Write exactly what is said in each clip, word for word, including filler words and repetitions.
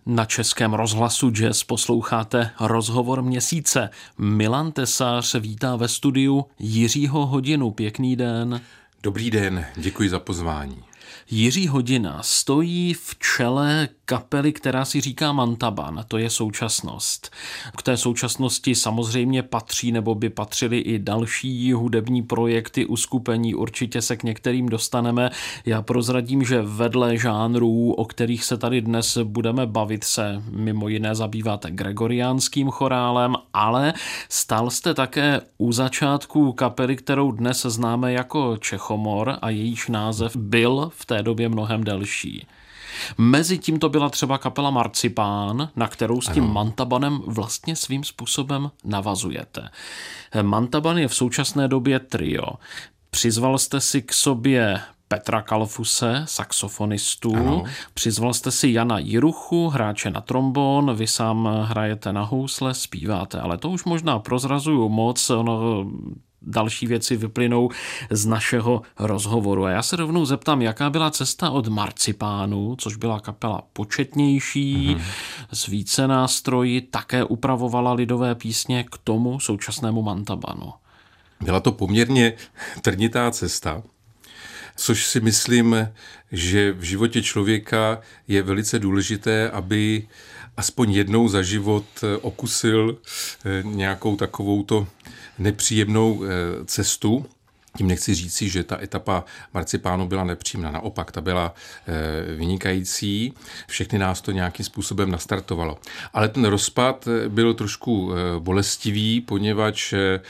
Na Českém rozhlasu Jazz posloucháte rozhovor měsíce. Milan Tesař vítá ve studiu Jiřího Hodinu. Pěkný den. Dobrý den, děkuji za pozvání. Jiří Hodina stojí v čele kapely, která si říká Mantaban, to je současnost. K té současnosti samozřejmě patří nebo by patřily i další hudební projekty, uskupení, určitě se k některým dostaneme. Já prozradím, že vedle žánrů, o kterých se tady dnes budeme bavit, se mimo jiné zabýváte gregoriánským chorálem, ale stal jste také u začátku kapely, kterou dnes známe jako Čechomor a jejíž název byl v té době mnohem delší. Mezi tím to byla třeba kapela Marcipán, na kterou s tím ano. Mantabanem vlastně svým způsobem navazujete. Mantaban je v současné době trio. Přizval jste si k sobě Petra Kalfuse, saxofonistu, ano. Přizval jste si Jana Jiruchu, hráče na trombon, vy sám hrajete na housle, zpíváte, ale to už možná prozrazuju moc, ono další věci vyplynou z našeho rozhovoru. A já se rovnou zeptám, jaká byla cesta od Marcipánu, což byla kapela početnější, mm-hmm. s více nástroji, také upravovala lidové písně, k tomu současnému Mantabanu. Byla to poměrně trnitá cesta, což si myslím, že v životě člověka je velice důležité, aby aspoň jednou za život okusil nějakou takovouto nepříjemnou cestu. Tím nechci říci, že ta etapa Marcipánu byla nepříjemná. Naopak, ta byla vynikající. Všechny nás to nějakým způsobem nastartovalo. Ale ten rozpad byl trošku bolestivý, poněvadž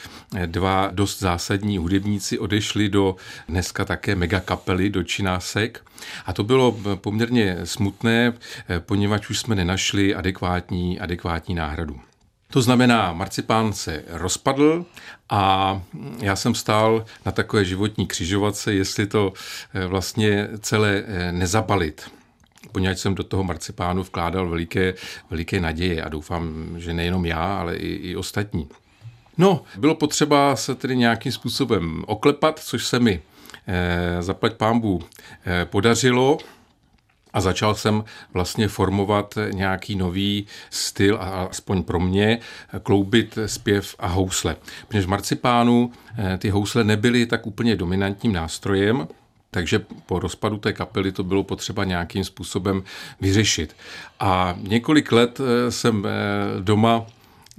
dva dost zásadní hudebníci odešli do dneska také megakapely, do Činásek. A to bylo poměrně smutné, poněvadž už jsme nenašli adekvátní, adekvátní náhradu. To znamená, Marcipán se rozpadl a já jsem stál na takové životní křižovatce, jestli to vlastně celé nezabalit. Poněvadž jsem do toho Marcipánu vkládal veliké, veliké naděje a doufám, že nejenom já, ale i, i ostatní. No, bylo potřeba se tedy nějakým způsobem oklepat, což se mi eh, zaplať pánbů eh, podařilo. A začal jsem vlastně formovat nějaký nový styl, aspoň pro mě, kloubit zpěv a housle. Protože v Marcipánu ty housle nebyly tak úplně dominantním nástrojem, takže po rozpadu té kapely to bylo potřeba nějakým způsobem vyřešit. A několik let jsem doma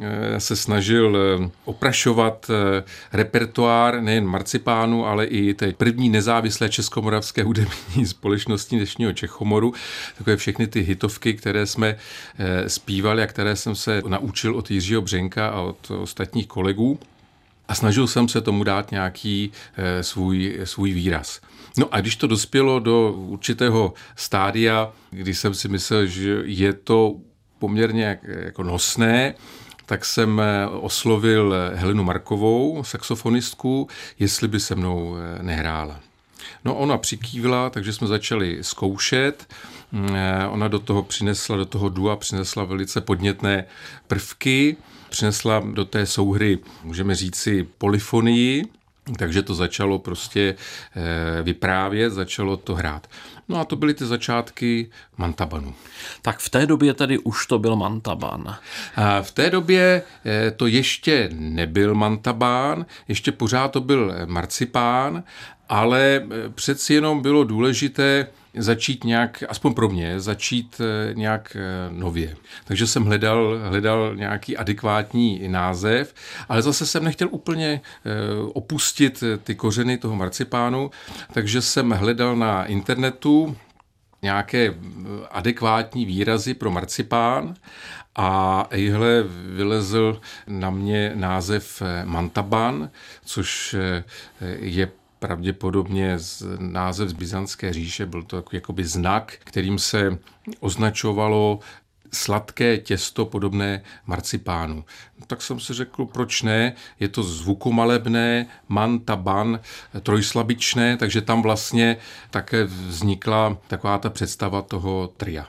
se snažil oprašovat repertoár nejen Marcipánu, ale i té první nezávislé českomoravské hudební společnosti dnešního Čechomoru. Takové všechny ty hitovky, které jsme zpívali a které jsem se naučil od Jiřího Břenka a od ostatních kolegů. A snažil jsem se tomu dát nějaký svůj, svůj výraz. No a když to dospělo do určitého stádia, kdy jsem si myslel, že je to poměrně jako nosné, tak jsem oslovil Helenu Markovou, saxofonistku, jestli by se mnou nehrála. No ona přikývla, takže jsme začali zkoušet. Ona do toho přinesla, do toho dua přinesla velice podnětné prvky, přinesla do té souhry, můžeme říci, polyfonii, takže to začalo prostě vyprávět, začalo to hrát. No a to byly ty začátky Mantabanu. Tak v té době tedy už to byl Mantaban. A v té době to ještě nebyl Mantaban, ještě pořád to byl Marcipán, ale přeci jenom bylo důležité začít nějak, aspoň pro mě, začít nějak nově. Takže jsem hledal, hledal nějaký adekvátní název, ale zase jsem nechtěl úplně opustit ty kořeny toho Marcipánu, takže jsem hledal na internetu nějaké adekvátní výrazy pro Marcipán a ejhle vylezl na mě název Mantaban, což je pravděpodobně z název z Byzantské říše, byl to jakoby znak, kterým se označovalo sladké těsto podobné marcipánu. Tak jsem si řekl, proč ne, je to zvukomalebné, Mantaban, trojslabičné, takže tam vlastně také vznikla taková ta představa toho tria.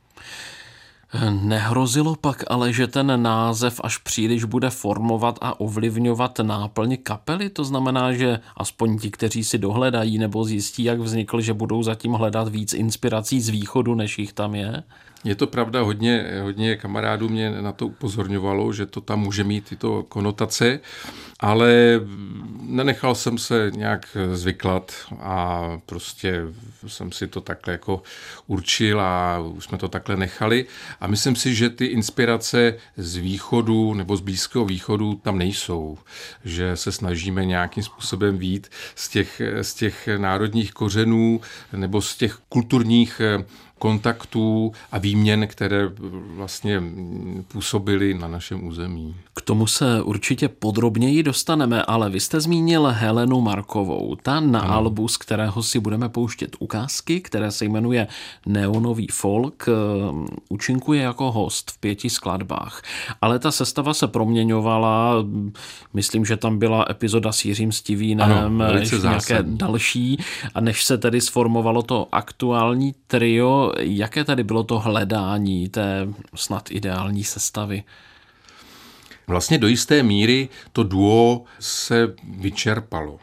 Nehrozilo pak ale, že ten název až příliš bude formovat a ovlivňovat náplň kapely? To znamená, že aspoň ti, kteří si dohledají nebo zjistí, jak vznikl, že budou zatím hledat víc inspirací z východu, než jich tam je? Je to pravda, hodně, hodně kamarádů mě na to upozorňovalo, že to tam může mít tyto konotace, ale nenechal jsem se nějak zvyklat a prostě jsem si to takhle jako určil a už jsme to takhle nechali. A myslím si, že ty inspirace z východu nebo z Blízkého východu tam nejsou, že se snažíme nějakým způsobem vyjít z těch, z těch národních kořenů nebo z těch kulturních kontaktů a výměn, které vlastně působily na našem území. K tomu se určitě podrobněji dostaneme, ale vy jste zmínil Helenu Markovou. Ta na ano. albu, z kterého si budeme pouštět ukázky, které se jmenuje Neonový folk, účinkuje jako host v pěti skladbách. Ale ta sestava se proměňovala, myslím, že tam byla epizoda s Jiřím Stivínem, ještě nějaké další, a než se tedy sformovalo to aktuální trio, jaké tady bylo to hledání té snad ideální sestavy? Vlastně do jisté míry to duo se vyčerpalo.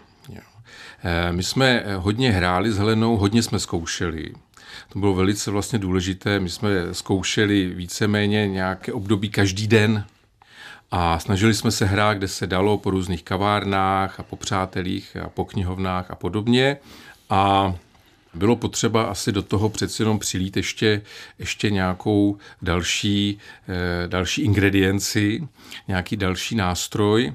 My jsme hodně hráli s Helenou, hodně jsme zkoušeli. To bylo velice vlastně důležité. My jsme zkoušeli víceméně nějaké období každý den a snažili jsme se hrát, kde se dalo, po různých kavárnách a po přátelích a po knihovnách a podobně. A bylo potřeba asi do toho přeci jenom přilít ještě, ještě nějakou další, eh, další ingredienci, nějaký další nástroj.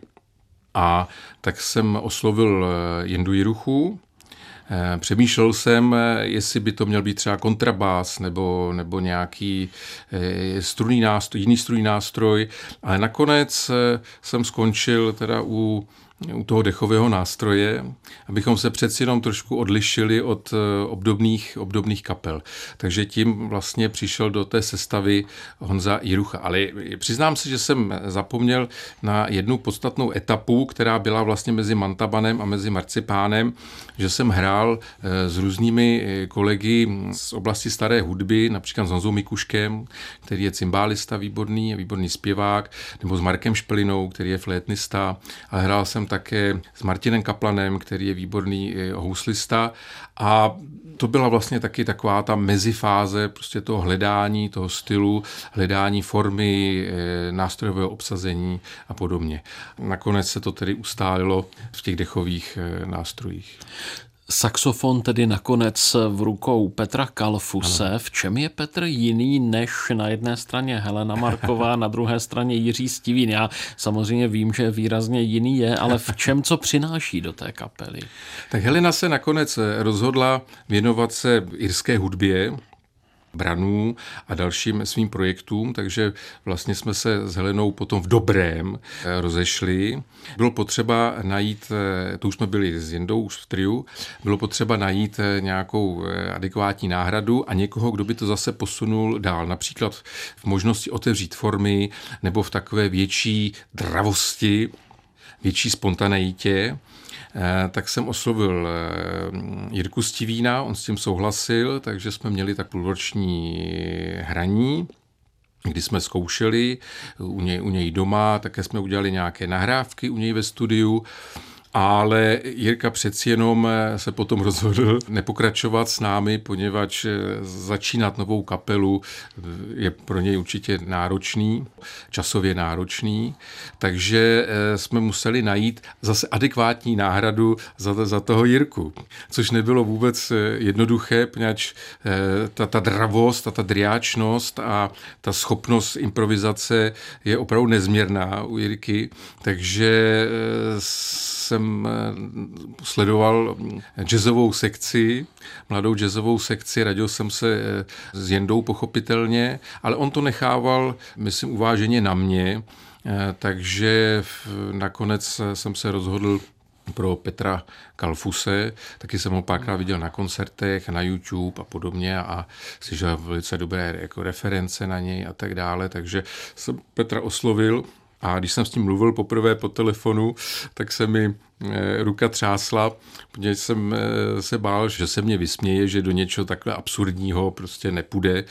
A tak jsem oslovil Jindu Jiruchu. Eh, přemýšlel jsem, jestli by to měl být třeba kontrabás nebo, nebo nějaký eh, strunný nástroj, jiný strunný nástroj. Ale nakonec eh, jsem skončil teda u u toho dechového nástroje, abychom se přeci jenom trošku odlišili od obdobných, obdobných kapel. Takže tím vlastně přišel do té sestavy Honza Jirucha. Ale přiznám se, že jsem zapomněl na jednu podstatnou etapu, která byla vlastně mezi Mantabanem a mezi Marcipánem, že jsem hrál s různými kolegy z oblasti staré hudby, například s Honzou Mikuškem, který je cymbálista výborný, výborný zpěvák, nebo s Markem Špelinou, který je flétnista, ale hrál jsem také s Martinem Kaplanem, který je výborný houslista, a to byla vlastně taky taková ta mezifáze prostě toho hledání, toho stylu, hledání formy, nástrojového obsazení a podobně. Nakonec se to tedy ustálilo v těch dechových nástrojích. Saxofon tedy nakonec v rukou Petra Kalfuse. Ano. V čem je Petr jiný než na jedné straně Helena Marková, na druhé straně Jiří Stivín? Já samozřejmě vím, že výrazně jiný je, ale v čem co přináší do té kapely? Tak Helena se nakonec rozhodla věnovat se irské hudbě, branů a dalším svým projektům, takže vlastně jsme se s Helenou potom v dobrém rozešli. Bylo potřeba najít, to už jsme byli s Jindou už v triu, bylo potřeba najít nějakou adekvátní náhradu a někoho, kdo by to zase posunul dál. Například v možnosti otevřít formy nebo v takové větší dravosti, větší spontaneitě. Tak jsem oslovil Jirku Stivína, on s tím souhlasil, takže jsme měli tak půlroční hraní, kdy jsme zkoušeli u něj, u něj doma, také jsme udělali nějaké nahrávky u něj ve studiu, ale Jirka přeci jenom se potom rozhodl nepokračovat s námi, poněvadž začínat novou kapelu je pro něj určitě náročný, časově náročný, takže jsme museli najít zase adekvátní náhradu za, za toho Jirku, což nebylo vůbec jednoduché, poněvadž ta, ta dravost a ta driáčnost a ta schopnost improvizace je opravdu nezměrná u Jirky, takže jsem sledoval jazzovou sekci, mladou jazzovou sekci, radil jsem se s Jendou pochopitelně, ale on to nechával, myslím, uváženě na mě, takže nakonec jsem se rozhodl pro Petra Kalfuse, taky jsem ho párkrát viděl na koncertech, na YouTube a podobně a slyšel velice dobré jako reference na něj a tak dále, takže jsem Petra oslovil. A když jsem s ním mluvil poprvé po telefonu, tak se mi ruka třásla, protože jsem se bál, že se mě vysměje, že do něčeho takhle absurdního prostě nepůjde,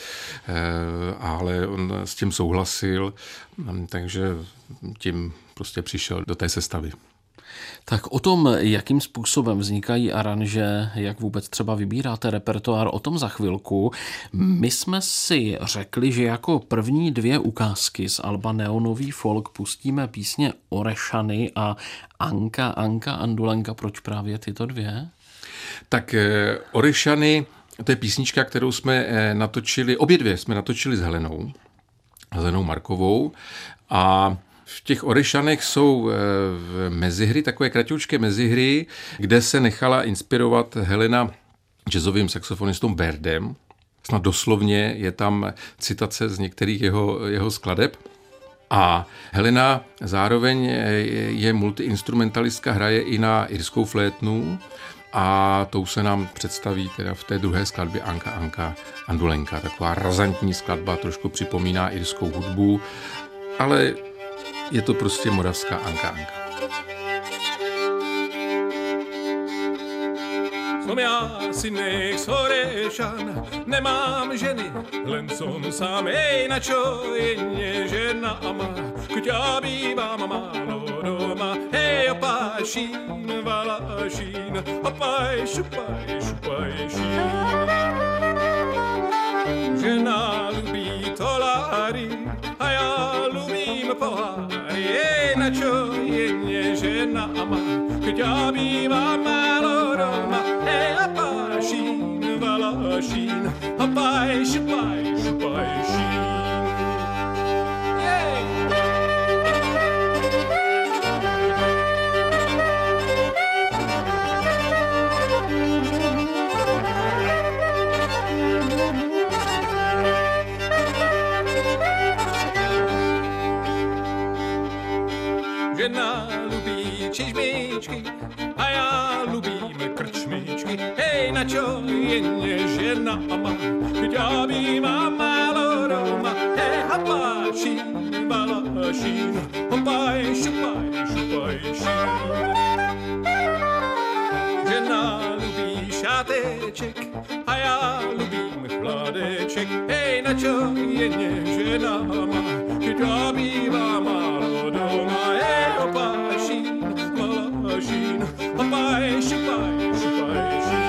ale on s tím souhlasil, takže tím prostě přišel do té sestavy. Tak o tom, jakým způsobem vznikají aranže, jak vůbec třeba vybíráte repertoár, o tom za chvilku. My jsme si řekli, že jako první dvě ukázky z alba Neonový folk pustíme písně Orešany a Anka, Anka, Andulenka. Proč právě tyto dvě? Tak Orešany, to je písnička, kterou jsme natočili, obě dvě jsme natočili s Helenou, Helenou Markovou, a v těch Orešanech jsou mezihry, takové kratoučké mezihry, kde se nechala inspirovat Helena jazzovým saxofonistou Berdem. Snad doslovně je tam citace z některých jeho, jeho skladeb. A Helena zároveň je multiinstrumentalistka, hraje i na irskou flétnu a tou se nám představí teda v té druhé skladbě Anka, Anka, Andulenka. Taková razantní skladba, trošku připomíná irskou hudbu, ale je to prostě moravská Anka, Anka. Som já si nejs Orešan, nemám ženy, len som sám, ej, na čo jedne žena má, keď ja bývam málo doma, hej, opášín, valašín, opaj, šupaj, šupaj, šín. Žena ľubí toláry, a ja ľubím poháry, ej, na čo jedne žena má, keď ja bývam málo doma, hej, opášín, valašín, opaj, šupaj, šupaj, šín. Žena ľubí čižmičky a ja ľubím krčmičky. Hej, na čo jedne žena má, keď ja bývam málo doma. Hej, hapášín, balašín, hopaj, šupaj, šupaj, šín. Žena ľubí šáteček a ja ľubím chládeček. Hej, na čo jedne žena má, keď ja bývam málo doma. Opaj, šupaj, šupaj, šín.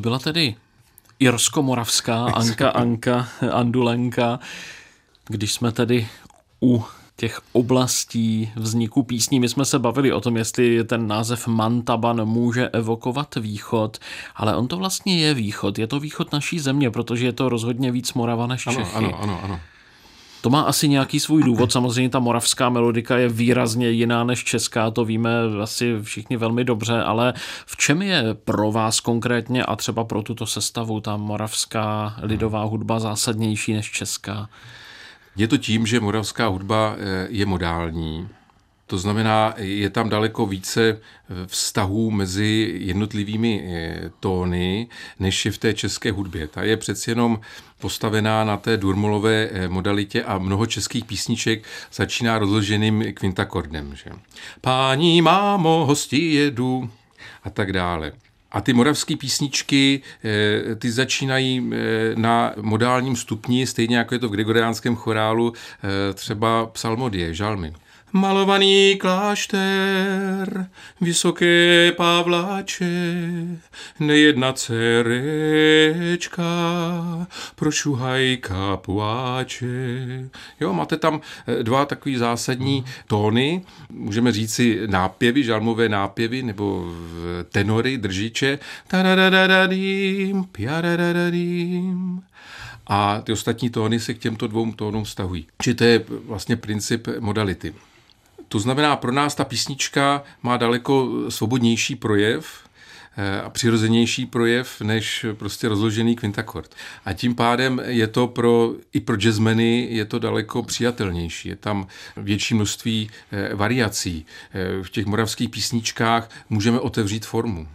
byla tedy irsko-moravská Anka Anka Andulenka. Když jsme tedy u těch oblastí vzniku písní, my jsme se bavili o tom, jestli ten název Mantaban může evokovat východ, ale on to vlastně je východ. Je to východ naší země, protože je to rozhodně víc Morava než Čechy. Ano, ano, ano, ano. To má asi nějaký svůj důvod. Samozřejmě ta moravská melodika je výrazně jiná než česká, to víme asi všichni velmi dobře, ale v čem je pro vás konkrétně a třeba pro tuto sestavu ta moravská lidová hudba zásadnější než česká? Je to tím, že moravská hudba je modální. To znamená, je tam daleko více vztahů mezi jednotlivými tóny, než je v té české hudbě. Ta je přeci jenom postavená na té durmolové modalitě a mnoho českých písniček začíná rozloženým kvintakordem. Že? Páni, mámo, hosti jedu a tak dále. A ty moravské písničky, ty začínají na modálním stupni, stejně jako je to v gregoriánském chorálu, třeba psalmodie, žalmy. Malovaný klášter, vysoké pavláče, nejedna cerečka, prošuhajka pláče. Jo, máte tam dva takový zásadní tóny, můžeme říci nápěvy, žalmové nápěvy, nebo tenory, držiče. Tadadadadadím, pjadadadadím. A ty ostatní tóny se k těmto dvou tónům vztahují. Či to je vlastně princip modality. To znamená, pro nás ta písnička má daleko svobodnější projev a přirozenější projev než prostě rozložený kvintakord. A tím pádem je to pro, i pro jazzmeny je to daleko přijatelnější. Je tam větší množství variací. V těch moravských písničkách můžeme otevřít formu.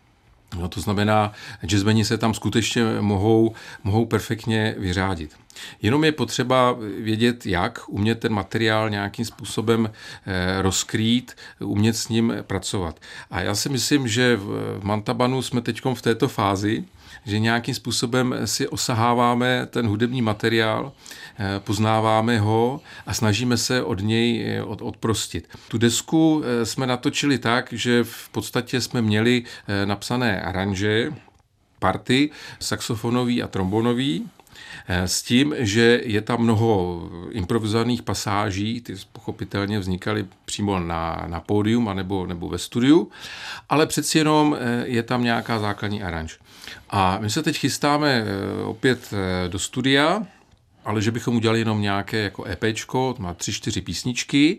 No, to znamená, jazzmeni se tam skutečně mohou, mohou perfektně vyřádit. Jenom je potřeba vědět, jak umět ten materiál nějakým způsobem eh, rozkrýt, umět s ním pracovat. A já si myslím, že v Mantabanu jsme teď v této fázi, že nějakým způsobem si osaháváme ten hudební materiál, eh, poznáváme ho a snažíme se od něj eh, od, odprostit. Tu desku eh, jsme natočili tak, že v podstatě jsme měli eh, napsané aranže, party, saxofonový a trombonový, s tím, že je tam mnoho improvizovaných pasáží, ty pochopitelně vznikaly přímo na, na pódium anebo, nebo ve studiu, ale přeci jenom je tam nějaká základní aranž. A my se teď chystáme opět do studia, ale že bychom udělali jenom nějaké jako EPčko, to má tři, čtyři písničky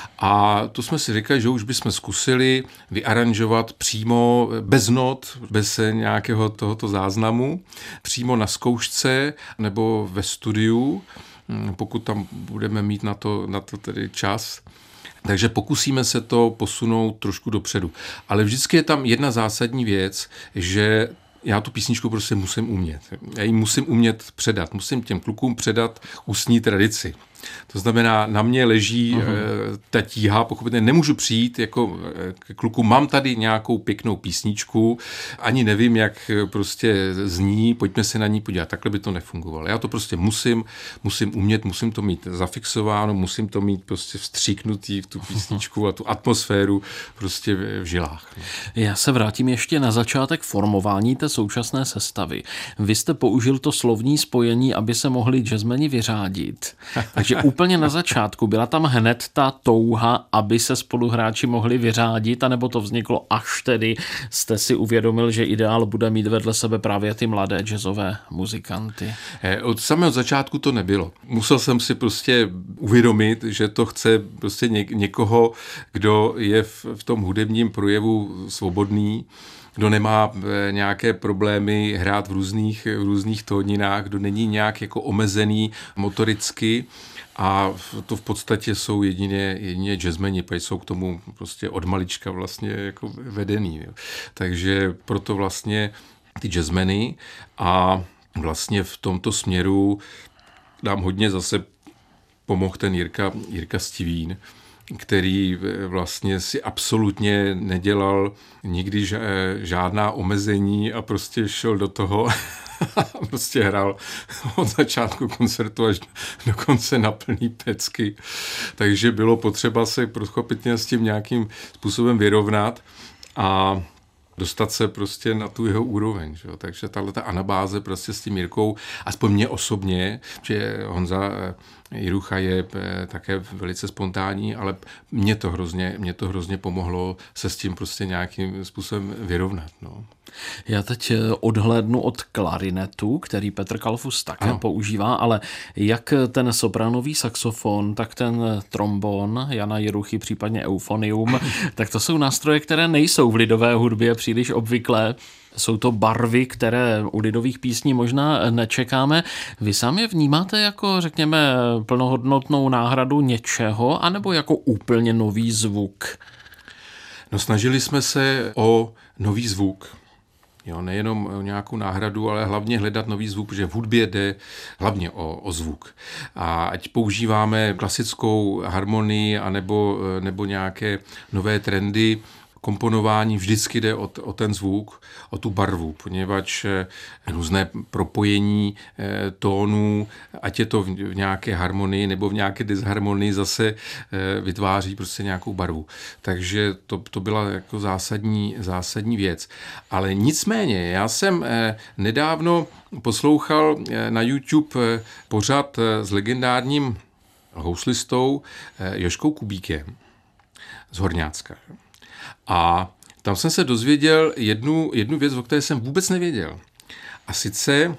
a to jsme si říkali, že už bychom zkusili vyaranžovat přímo bez not, bez nějakého tohoto záznamu, přímo na zkoušce nebo ve studiu, pokud tam budeme mít na to, na to tedy čas. Takže pokusíme se to posunout trošku dopředu. Ale vždycky je tam jedna zásadní věc, že já tu písničku prostě musím umět. Já ji musím umět předat. Musím těm klukům předat ústní tradici. To znamená, na mě leží uh-huh. ta tíha, pochopitelně nemůžu přijít jako k kluku, mám tady nějakou pěknou písničku, ani nevím, jak prostě zní, pojďme se na ní podívat. Takhle by to nefungovalo. Já to prostě musím, musím umět, musím to mít zafixováno, musím to mít prostě vstříknutý v tu písničku a tu atmosféru prostě v žilách. Já se vrátím ještě na začátek formování té současné sestavy. Vy jste použil to slovní spojení, aby se mohli jazzmeni vyřádit. Takže úplně na začátku byla tam hned ta touha, aby se spoluhráči mohli vyřádit, anebo to vzniklo až tedy jste si uvědomil, že ideál bude mít vedle sebe právě ty mladé jazzové muzikanty? Od samého začátku to nebylo. Musel jsem si prostě uvědomit, že to chce prostě něk- někoho, kdo je v, v tom hudebním projevu svobodný, kdo nemá nějaké problémy hrát v různých, v různých tóninách, kdo není nějak jako omezený motoricky. A to v podstatě jsou jedině, jedině jazzmeni, protože jsou k tomu prostě od malička vlastně jako vedený. Jo. Takže proto vlastně ty jazzmeny a vlastně v tomto směru nám hodně zase pomohl ten Jirka, Jirka Stivín, který vlastně si absolutně nedělal nikdy žádná omezení a prostě šel do toho a prostě hrál od začátku koncertu až do konce na plný pecky. Takže bylo potřeba se pochopitelně s tím nějakým způsobem vyrovnat a dostat se prostě na tu jeho úroveň. Že? Takže tahleta anabáze prostě s tím Jirkou, aspoň mě osobně, že Honza Jirucha je také velice spontánní, ale mě to hrozně, mě to hrozně pomohlo se s tím prostě nějakým způsobem vyrovnat. No. Já teď odhlédnu od klarinetu, který Petr Kalfus také ano. používá, ale jak ten sopranový saxofon, tak ten trombon Jana Jiruchy, případně eufonium, tak to jsou nástroje, které nejsou v lidové hudbě příliš obvyklé. Jsou to barvy, které u lidových písní možná nečekáme. Vy sám je vnímáte jako, řekněme, plnohodnotnou náhradu něčeho, anebo jako úplně nový zvuk? No, snažili jsme se o nový zvuk. Jo, nejenom o nějakou náhradu, ale hlavně hledat nový zvuk, protože v hudbě jde hlavně o, o zvuk. A ať používáme klasickou harmonii anebo, nebo nějaké nové trendy, komponování vždycky jde o, o ten zvuk, o tu barvu, poněvadž různé propojení e, tónů, ať je to v, v nějaké harmonii nebo v nějaké disharmonii, zase e, vytváří prostě nějakou barvu. Takže to, to byla jako zásadní, zásadní věc. Ale nicméně, já jsem e, nedávno poslouchal e, na YouTube e, pořad e, s legendárním houslistou e, Jožkou Kubíkem z Horňácka. A tam jsem se dozvěděl jednu, jednu věc, o které jsem vůbec nevěděl. A sice,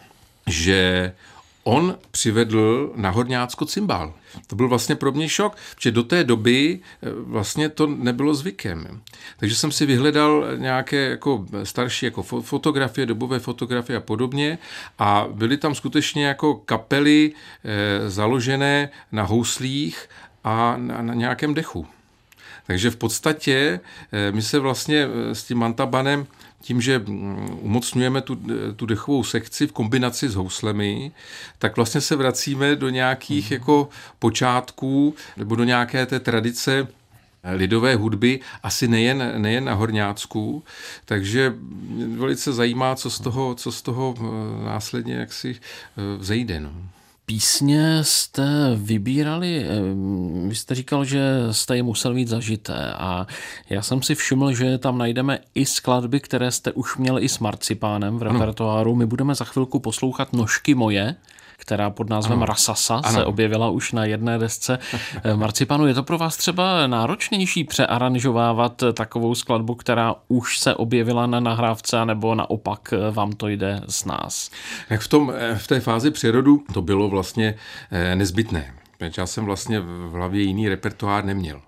že on přivedl na Horňácko cymbál. To byl vlastně pro mě šok, protože do té doby vlastně to nebylo zvykem. Takže jsem si vyhledal nějaké jako starší jako fotografie, dobové fotografie a podobně a byly tam skutečně jako kapely e, založené na houslích a na, na nějakém dechu. Takže v podstatě my se vlastně s tím mantabanem, tím, že umocňujeme tu, tu dechovou sekci v kombinaci s houslemi, tak vlastně se vracíme do nějakých jako počátků nebo do nějaké té tradice lidové hudby, asi nejen, nejen na Horňácku, takže mě velice zajímá, co z toho, co z toho následně jaksi vzejde. No. Písně jste vybírali, vy jste říkal, že jste je musel mít zažité a já jsem si všiml, že tam najdeme i skladby, které jste už měli i s Marcipánem v repertoáru. My budeme za chvilku poslouchat Nožky moje, která pod názvem ano. Rasasa ano. se objevila už na jedné desce Marcipánu. Je to pro vás třeba náročnější přearanžovávat takovou skladbu, která už se objevila na nahrávce, nebo naopak vám to jde z nás? Jak v, tom, v té fázi přerodu to bylo vlastně nezbytné. Já jsem vlastně v hlavě jiný repertoár neměl.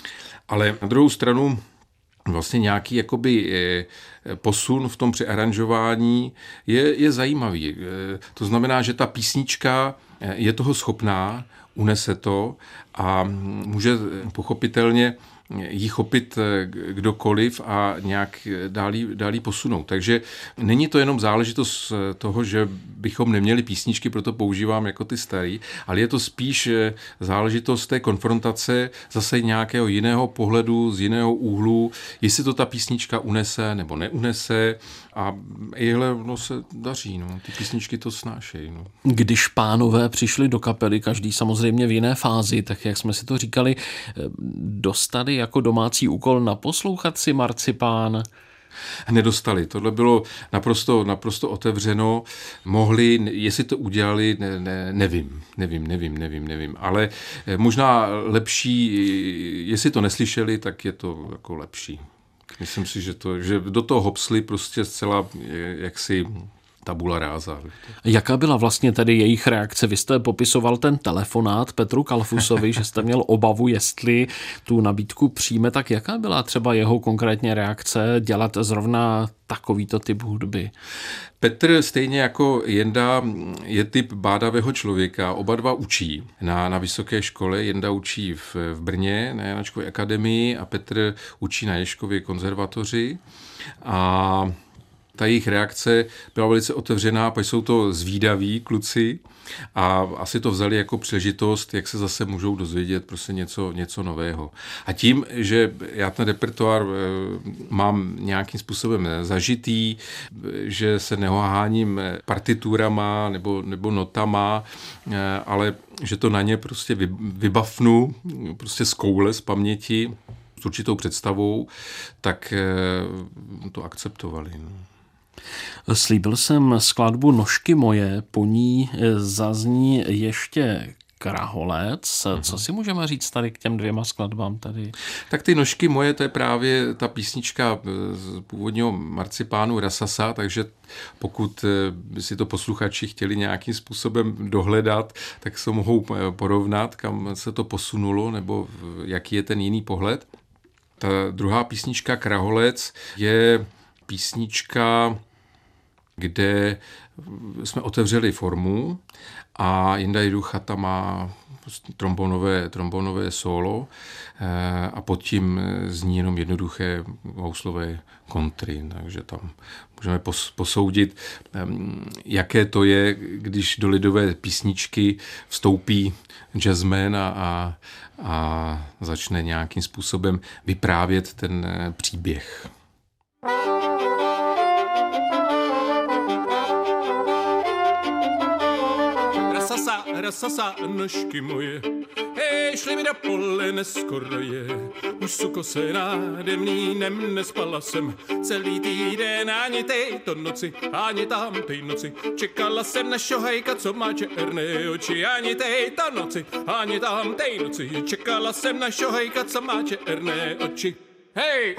Ale na druhou stranu vlastně nějaký jakoby posun v tom přearanžování je, je zajímavý. To znamená, že ta písnička je toho schopná, unese to a může pochopitelně jí chopit kdokoliv a nějak dál, dál posunout. Takže není to jenom záležitost toho, že bychom neměli písničky, proto používám jako ty starý, ale je to spíš záležitost té konfrontace zase nějakého jiného pohledu, z jiného úhlu, jestli to ta písnička unese nebo neunese a jehle, no se daří, no. Ty písničky to snášejí. No. Když pánové přišli do kapely, každý samozřejmě v jiné fázi, tak jak jsme si to říkali, dostali jako domácí úkol naposlouchat si Marcipán? Nedostali. Tohle bylo naprosto, naprosto otevřeno. Mohli, jestli to udělali, ne, ne, nevím, nevím, nevím, nevím, nevím. Ale možná lepší, jestli to neslyšeli, tak je to jako lepší. Myslím si, že, to, že do toho hopsli prostě zcela jaksi tabula ráza. Jaká byla vlastně tedy jejich reakce? Vy jste popisoval ten telefonát Petru Kalfusovi, že jste měl obavu, jestli tu nabídku přijme, tak jaká byla třeba jeho konkrétně reakce dělat zrovna takovýto typ hudby? Petr stejně jako Jenda je typ bádavého člověka, oba dva učí na, na vysoké škole. Jenda učí v, v Brně na Janačkově akademii a Petr učí na Ježkově konzervatoři a ta jejich reakce byla velice otevřená, protože jsou to zvídaví kluci a asi to vzali jako příležitost, jak se zase můžou dozvědět prostě něco, něco nového. A tím, že já ten repertoár mám nějakým způsobem zažitý, že se neoháním partiturama nebo, nebo notama, ale že to na ně prostě vybavnu prostě z koule, z paměti, s určitou představou, tak to akceptovali. No. Slíbil jsem skladbu Nožky moje, po ní zazní ještě Kraholec. Co si můžeme říct tady k těm dvěma skladbám tady? Tak ty Nožky moje, to je právě ta písnička z původního Marcipánu Rasasa, takže pokud by si to posluchači chtěli nějakým způsobem dohledat, tak se mohou porovnat, kam se to posunulo, nebo jaký je ten jiný pohled. Ta druhá písnička Kraholec je písnička, kde jsme otevřeli formu a Jinda Jiducha tam má trombonové, trombonové solo a pod tím zní jenom jednoduché houslové kontry, takže tam můžeme posoudit, jaké to je, když do lidové písničky vstoupí jazzman a, a, a začne nějakým způsobem vyprávět ten příběh. Rasasa, rasasa, nožky moje, hej, šli mi do pole, neskoro je. Už suko se náde mlýnem, nespala jsem celý týden, ani této noci, ani tam tej noci. Čekala jsem na šohajka, co má černé oči, ani této noci, ani tam tej noci. Čekala jsem na šohajka, co má černé oči. Hej!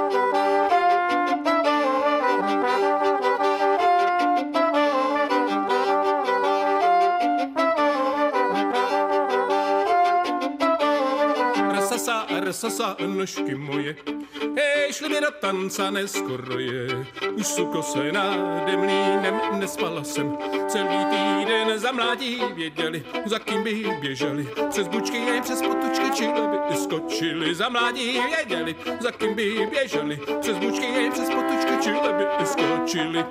Rasasa, nožky moje, hej, šli mi do tanca, neskoro je. Už suko se náde mlýnem, nespala jsem celý týden, za mládí věděli, za kým by běželi. Přes bučky jej, přes potučky, čile by skočili. Za mládí věděli, za kým by běželi. Přes bučky jej, přes potučky, čile by skočili.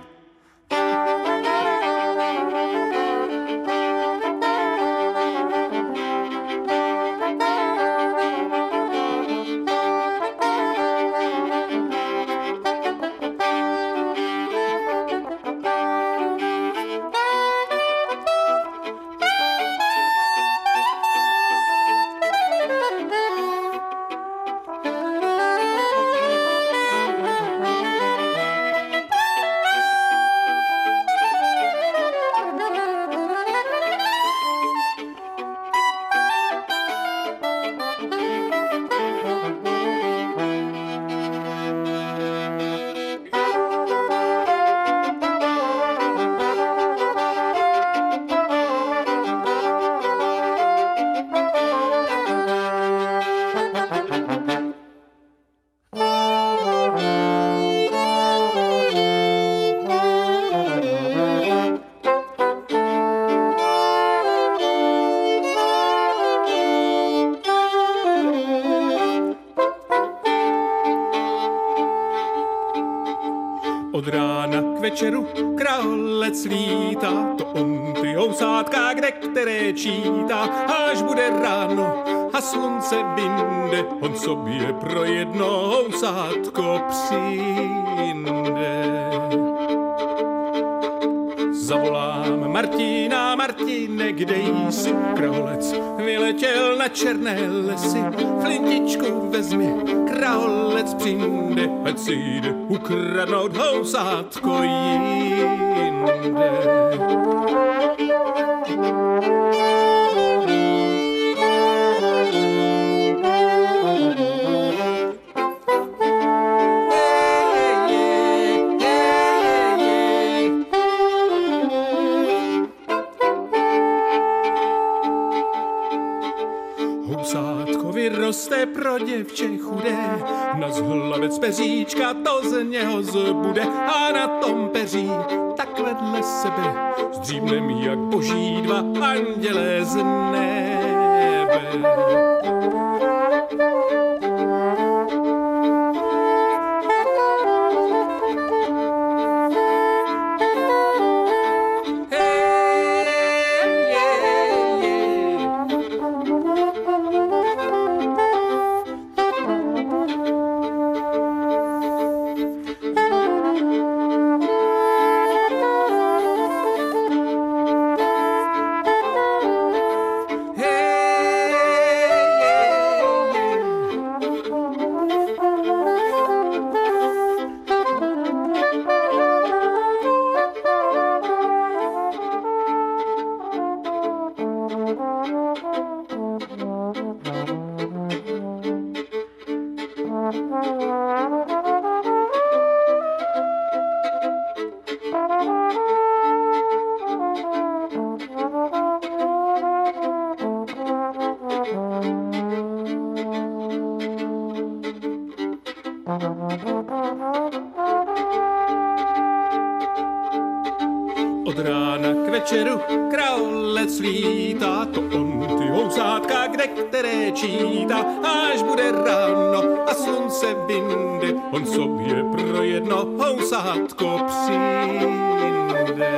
Od rána k večeru králec lítá, to on ty housátka, kde které čítá. Až bude ráno a slunce vynde, on sobě pro jedno housátko přijde. Zavolám Martina, Martine, kde jsi? Králec vyletěl na černé lesy, flintičku vezmi, králec přijde, ať si jde ukradnout housátko jinde. Housátko vyroste pro děvče chudé, na zhlavec peříčka to z něho zbude a na tom peří tak vedle sebe zdřímnem jak boží dva andělé z nebe. Od rána k večeru králec lítá, to on ty housátka kde které čítá. Až bude ráno a slunce vyjde, on sobě pro jedno housátko přijde.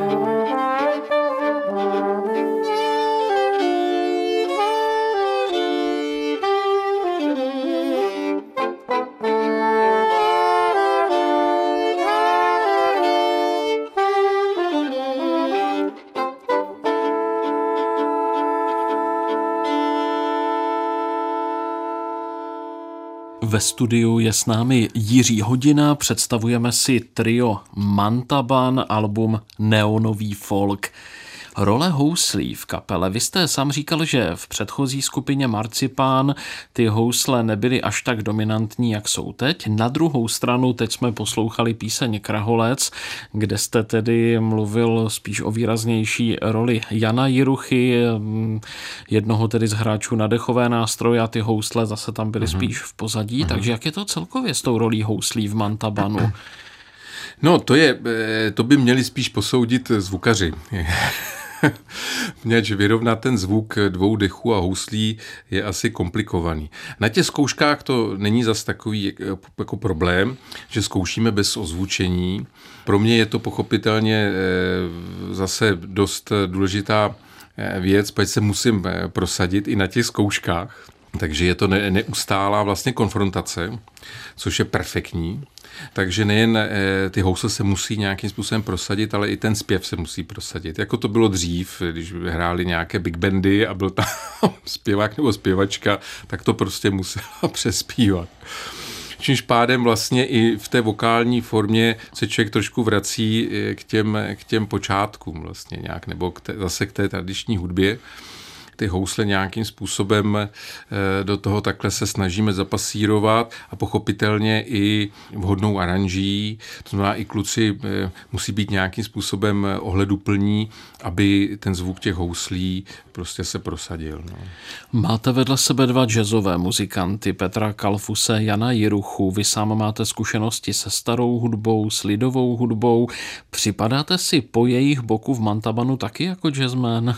Ve studiu je s námi Jiří Hodina, představujeme si trio Mantaban, album Neonový folk. Role houslí v kapele. Vy jste sám říkal, že v předchozí skupině Marcipán ty housle nebyly až tak dominantní, jak jsou teď. Na druhou stranu teď jsme poslouchali píseň Kraholec, kde jste tedy mluvil spíš o výraznější roli Jana Jiruchy, jednoho tedy z hráčů na dechové nástroje, a ty housle zase tam byly mm-hmm. spíš v pozadí. Mm-hmm. Takže jak je to celkově s tou rolí houslí v Mantabanu? No, to je, to by měli spíš posoudit zvukaři. Měč vyrovnat ten zvuk dvou dechů a houslí je asi komplikovaný. Na těch zkouškách to není zas takový jako problém, že zkoušíme bez ozvučení. Pro mě je to pochopitelně zase dost důležitá věc, protože se musím prosadit i na těch zkouškách. Takže je to neustálá vlastně konfrontace, což je perfektní. Takže nejen ty housle se musí nějakým způsobem prosadit, ale i ten zpěv se musí prosadit. Jako to bylo dřív, když hráli nějaké big bandy a byl tam zpěvák nebo zpěvačka, tak to prostě musela přespívat. Čímž pádem vlastně i v té vokální formě se člověk trošku vrací k těm, k těm počátkům vlastně nějak, nebo k té, zase k té tradiční hudbě. Ty housle nějakým způsobem do toho takhle se snažíme zapasírovat a pochopitelně i vhodnou aranží. To znamená, i kluci musí být nějakým způsobem ohleduplní, aby ten zvuk těch houslí prostě se prosadil. No. Máte vedle sebe dva jazzové muzikanty, Petra Kalfuse, Jana Jiruchu. Vy sám máte zkušenosti se starou hudbou, s lidovou hudbou. Připadáte si po jejich boku v Mantabanu taky jako jazzman?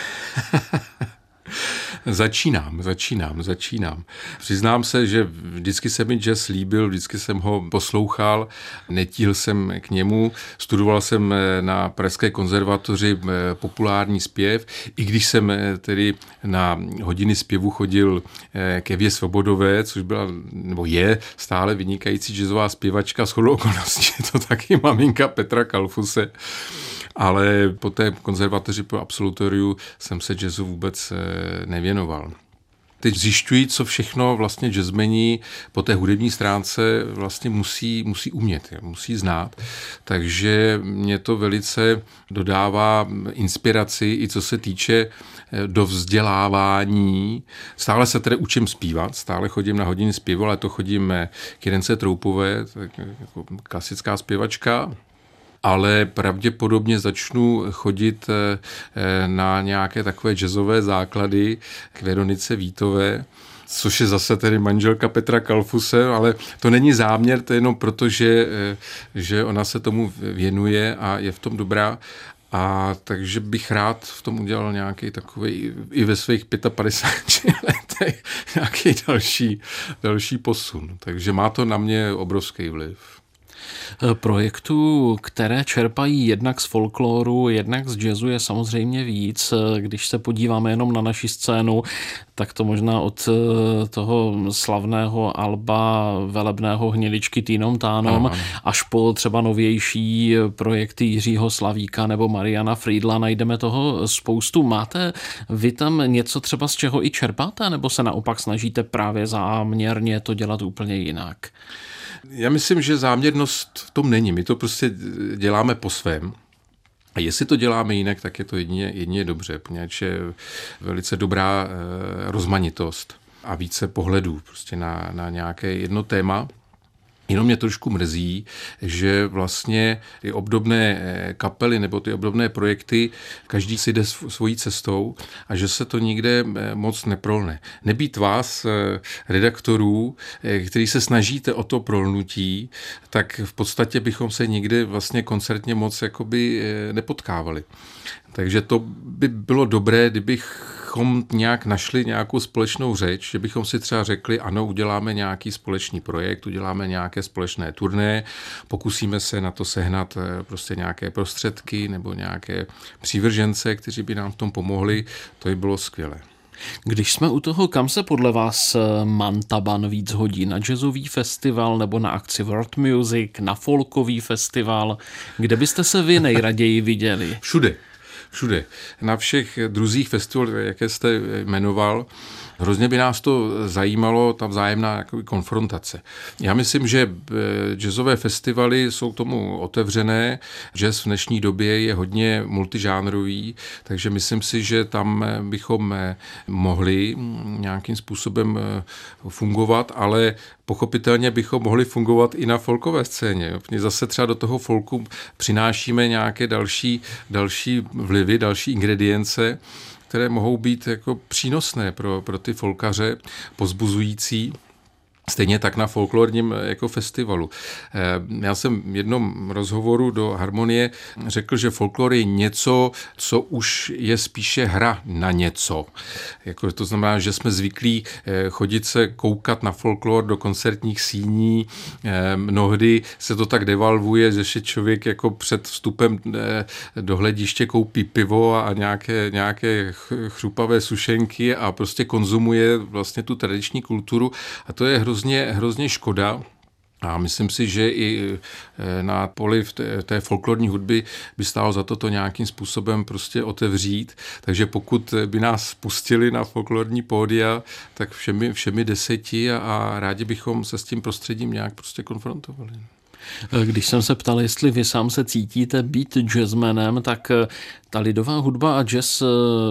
Začínám, začínám, začínám. Přiznám se, že vždycky se mi jazz líbil, vždycky jsem ho poslouchal, netíhl jsem k němu, studoval jsem na Pražské konzervatoři populární zpěv, i když jsem tedy na hodiny zpěvu chodil k Evě Svobodové, což byla, nebo je stále vynikající jazzová zpěvačka, shodou okolností, je to taky maminka Petra Kalfuse. Ale po té konzervatoři pro absolutoriu jsem se jazzu vůbec nevěnoval. Teď zjišťuji, co všechno vlastně jazzmeni po té hudební stránce vlastně musí, musí umět, musí znát. Takže mě to velice dodává inspiraci i co se týče do vzdělávání. Stále se tedy učím zpívat, stále chodím na hodiny zpěvu, ale to chodím k Jirence Troupové, jako klasická zpěvačka. Ale pravděpodobně začnu chodit na nějaké takové jazzové základy k Veronice Vítové, což je zase tedy manželka Petra Kalfuse, ale to není záměr, to je jenom proto, že, že ona se tomu věnuje a je v tom dobrá. A takže bych rád v tom udělal nějaký takový, i ve svých padesáti pěti letech, nějaký další, další posun. Takže má to na mě obrovský vliv. Projektů, které čerpají jednak z folkloru, jednak z jazzu, je samozřejmě víc. Když se podíváme jenom na naši scénu, tak to možná od toho slavného alba velebného Hnědičky Týnom Tánom ano, ano. až po třeba novější projekty Jiřího Slavíka nebo Mariana Friedla najdeme toho spoustu. Máte vy tam něco třeba, z čeho i čerpáte, nebo se naopak snažíte právě záměrně to dělat úplně jinak? Já myslím, že záměrnost v tom není. My to prostě děláme po svém. A jestli to děláme jinak, tak je to jedině, jedině dobře, poněvadž je velice dobrá e, rozmanitost a více pohledů prostě na, na nějaké jedno téma. Jenom mě trošku mrzí, že vlastně ty obdobné kapely nebo ty obdobné projekty, každý si jde svojí cestou a že se to nikde moc neprolne. Nebýt vás, redaktorů, kteří se snažíte o to prolnutí, tak v podstatě bychom se nikdy vlastně koncertně moc jakoby nepotkávali. Takže to by bylo dobré, kdybychom nějak našli nějakou společnou řeč, že bychom si třeba řekli, ano, uděláme nějaký společný projekt, uděláme nějaké společné turné, pokusíme se na to sehnat prostě nějaké prostředky nebo nějaké přívržence, kteří by nám v tom pomohli, to by bylo skvělé. Když jsme u toho, kam se podle vás Mantaban víc hodí? Na jazzový festival nebo na akci World Music, na folkový festival? Kde byste se vy nejraději viděli? Všude. Všude. Na všech druzích festivalů, jaké jste jmenoval, hrozně by nás to zajímalo, ta vzájemná jakoby konfrontace. Já myslím, že jazzové festivaly jsou tomu otevřené. Jazz v dnešní době je hodně multižánrový, takže myslím si, že tam bychom mohli nějakým způsobem fungovat, ale pochopitelně bychom mohli fungovat i na folkové scéně. Zase třeba do toho folku přinášíme nějaké další, další vlivy, další ingredience, které mohou být jako přínosné pro, pro ty folkaře, povzbuzující. Stejně tak na folklorním jako festivalu. Já jsem v jednom rozhovoru do Harmonie řekl, že folklor je něco, co už je spíše hra na něco. Jako to znamená, že jsme zvyklí chodit se koukat na folklor do koncertních síní. Mnohdy se to tak devalvuje, že se člověk jako před vstupem do hlediště koupí pivo a nějaké, nějaké chrupavé sušenky a prostě konzumuje vlastně tu tradiční kulturu. A to je hrozně Hrozně, hrozně škoda a myslím si, že i na poli v té, té folklorní hudby by stálo za to to nějakým způsobem prostě otevřít. Takže pokud by nás pustili na folklorní pódia, tak všemi, všemi deseti a, a rádi bychom se s tím prostředím nějak prostě konfrontovali. Když jsem se ptal, jestli vy sám se cítíte být jazzmanem, tak ta lidová hudba a jazz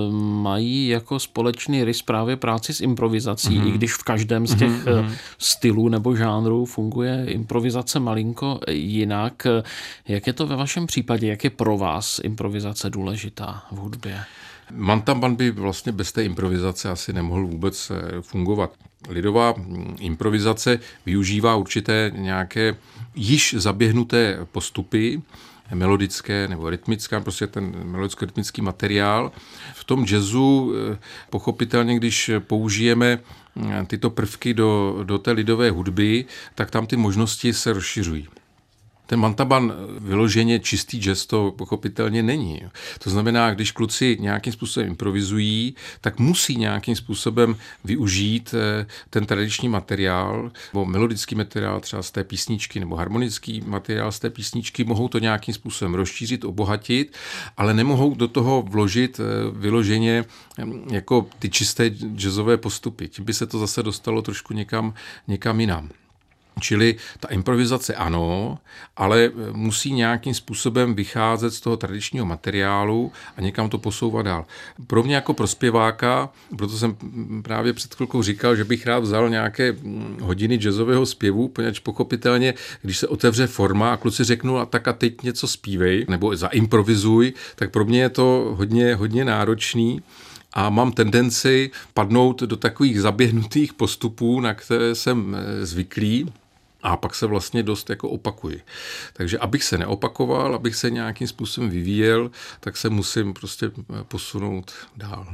mají jako společný rys právě práci s improvizací, mm-hmm. i když v každém z těch mm-hmm. stylů nebo žánrů funguje improvizace malinko jinak. Jak je to ve vašem případě? Jak je pro vás improvizace důležitá v hudbě? Mantaban by vlastně bez té improvizace asi nemohl vůbec fungovat. Lidová improvizace využívá určité nějaké již zaběhnuté postupy, melodické nebo rytmická, prostě ten melodicko-rytmický materiál. V tom jazzu pochopitelně, když použijeme tyto prvky do, do té lidové hudby, tak tam ty možnosti se rozšiřují. Ten Mantaban vyloženě čistý jazz to pochopitelně není. To znamená, když kluci nějakým způsobem improvizují, tak musí nějakým způsobem využít ten tradiční materiál, nebo melodický materiál třeba z té písničky, nebo harmonický materiál z té písničky, mohou to nějakým způsobem rozšířit, obohatit, ale nemohou do toho vložit vyloženě jako ty čisté jazzové postupy. Tím by se to zase dostalo trošku někam, někam jinam. Čili ta improvizace ano, ale musí nějakým způsobem vycházet z toho tradičního materiálu a někam to posouvat dál. Pro mě jako pro zpěváka, proto jsem právě před chvilkou říkal, že bych rád vzal nějaké hodiny jazzového zpěvu, poněvadž pochopitelně, když se otevře forma a kluci řeknou, a tak a teď něco zpívej, nebo zaimprovizuj, tak pro mě je to hodně, hodně náročný. A mám tendenci padnout do takových zaběhnutých postupů, na které jsem zvyklý, a pak se vlastně dost jako opakuji. Takže abych se neopakoval, abych se nějakým způsobem vyvíjel, tak se musím prostě posunout dál.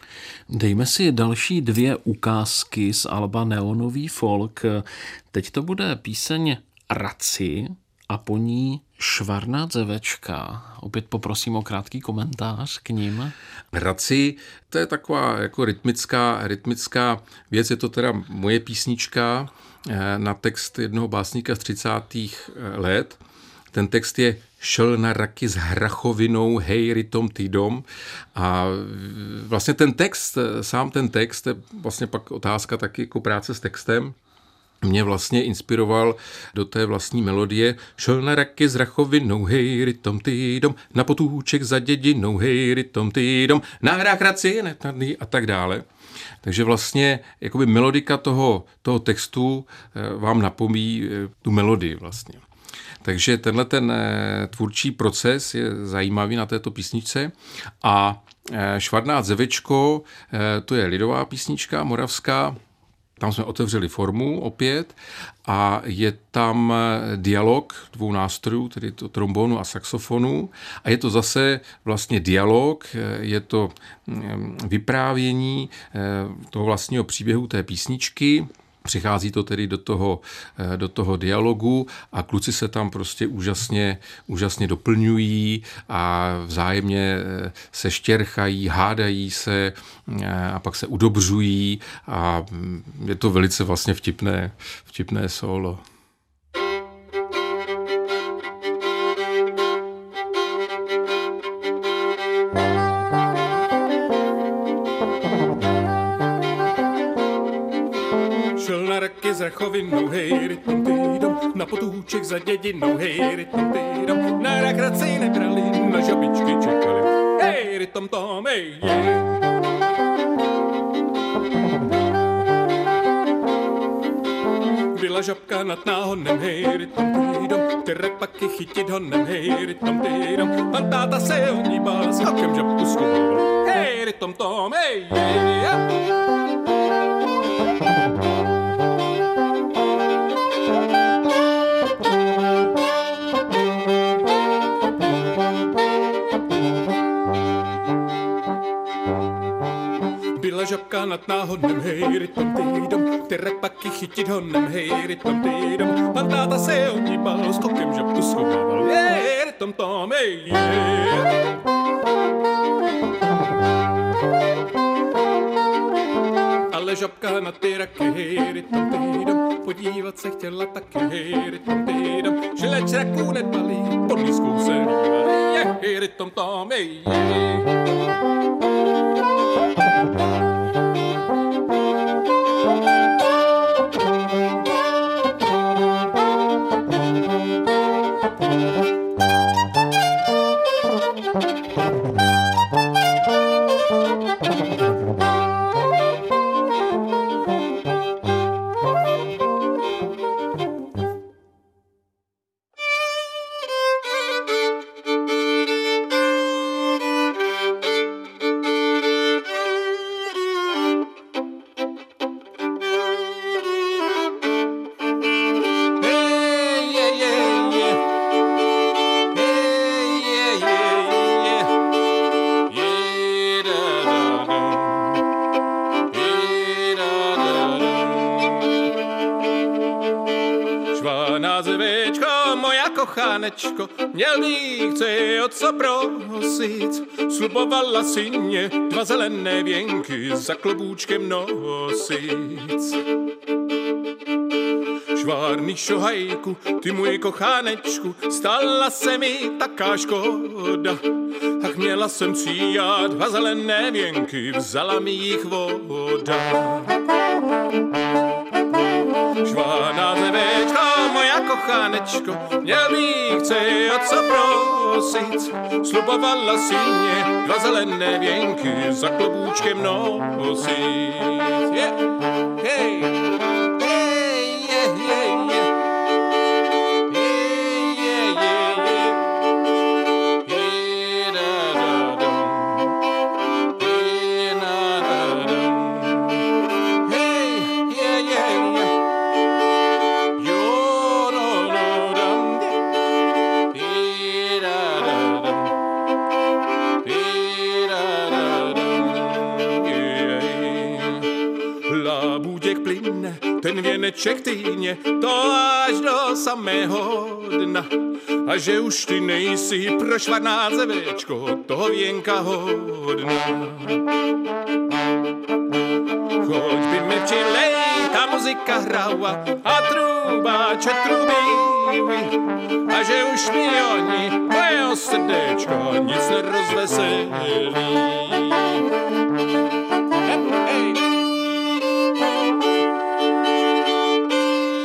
Dejme si další dvě ukázky z alba Neonový folk. Teď to bude píseň Raci a po ní Švarná dzevečka. Opět poprosím o krátký komentář k ním. Raci, to je taková jako rytmická, rytmická věc, je to teda moje písnička na text jednoho básníka z třicátých let. Ten text je Šel na raky s hrachovinou, hej, rytom, týdom. A vlastně ten text, sám ten text, je vlastně pak otázka taky jako práce s textem, mě vlastně inspiroval do té vlastní melodie. Šel na raky s rachovinou, hej, rytom týdom, na potůček za dědinou, hej, rytom týdom, na hrách raci, netadný a tak dále. Takže vlastně jakoby melodika toho, toho textu vám napomí tu melodii vlastně. Takže tenhle ten tvůrčí proces je zajímavý na této písničce a Švarnát Zevečko, to je lidová písnička moravská, tam jsme otevřeli formu opět a je tam dialog dvou nástrojů, tedy to trombonu a saxofonu a je to zase vlastně dialog, je to vyprávění toho vlastního příběhu té písničky. Přichází to tedy do toho, do toho dialogu a kluci se tam prostě úžasně, úžasně doplňují a vzájemně se štěrchají, hádají se a pak se udobřují a je to velice vlastně vtipné, vtipné solo. S rachovinou, hej, rytm týdom, na potůček za dědinou, hej, rytm týdom, na rakraci nebrali, na žabičky čekali, hej, rytm tom, hej, hej. Byla žabka nad náhonem, hej, rytm týdom, ty repaky chytit honem, hej, rytm týdom, pan táta se o ní bál, s hakem žabku schoval, hej, rytm tom, hej, hej, hej. Žabka nad náhodnem, hej, rytm týdom, ty repaky chytit honem, hej, rytm týdom, pan táta se o ní bál, skokem žabku schovával, hej, rytm tom, hej, hej. Ale žabka na ty raky, hej, rytm týdom, podívat se chtěla taky, hej, rytm týdom, že leč raků nedbalí, pod lískou se líbal, hej, rytm tom, hej, hej. Kochanečko, měl bych tě o co prosit, slubovala si mě dva zelené věnky za klobůčkem nosit. Švárný šohajku, ty můj kochanečku, stala se mi taká škoda. Ach, měla jsem tříjat dva zelené věnky, vzala mi jich voda. Švárná zevečko, moja kochanečko, měl bych tě o co prosit, slubovala si mě dva zelené věnky za klobůčkem nosit. Yeah. Hey. Hey, yeah, yeah, yeah. Ten věneček týně, to až do samého dna. A že už ty nejsi pro švarná zevečko, toho věnka hodna. Choď by mi včilej, ta muzika hrála a trubáče trubí. A že už mi oni, moje srdéčko, nic nerozveselí. Hey, hey.